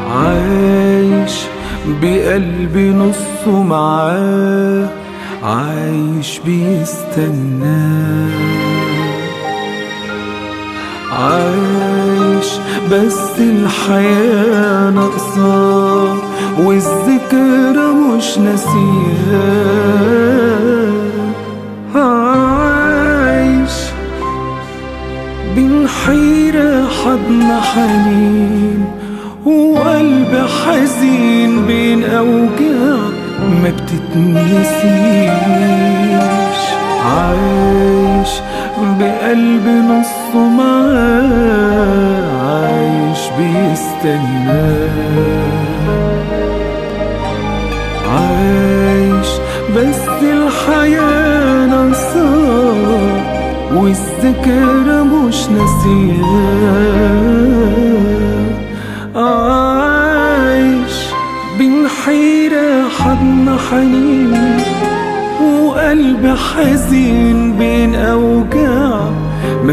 عايش بقلبي نصه معاه، عايش بيستناه، عايش بس الحياة ناقصاه والذكرى مش ناسياه. عايش بين حيرة حضن حنين وقلب حزين بين أوجاع ما بتتنسيش. عايش بقلب نصه معاه، عايش بيستناه، عايش بس الحياة ناقصاه والذكرى مش ناسياه. عايش بين حيرة حضن حنين وقلب حزين بين أوجاع ما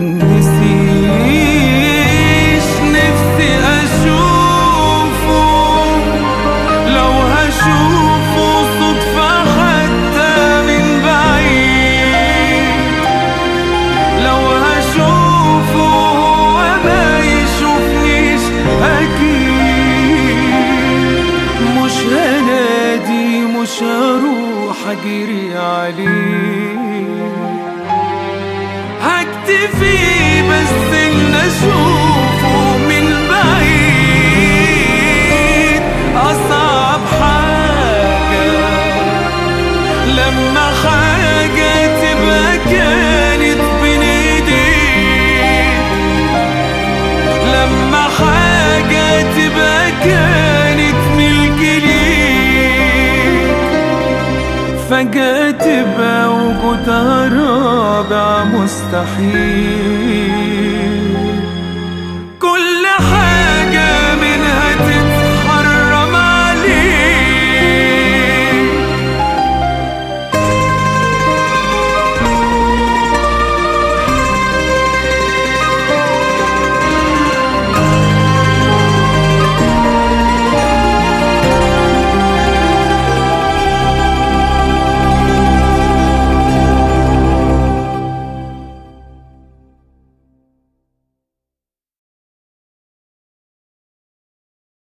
بتتنسيش. نفسي أشوفه لو هشوفه صدفة حتى من بعيد، لو هشوفه هو ما يشوفنيش أكيد. مش هنادي مش هروح أجري عليه، هكتفي بس إن أشوفه من بعيد. أصعب حاجة لما حاجة تبقى كانت بين إيديك، لما حاجة تبقى كانت ملك ليك، فجأة تبقى وجودها رابع مستحيل.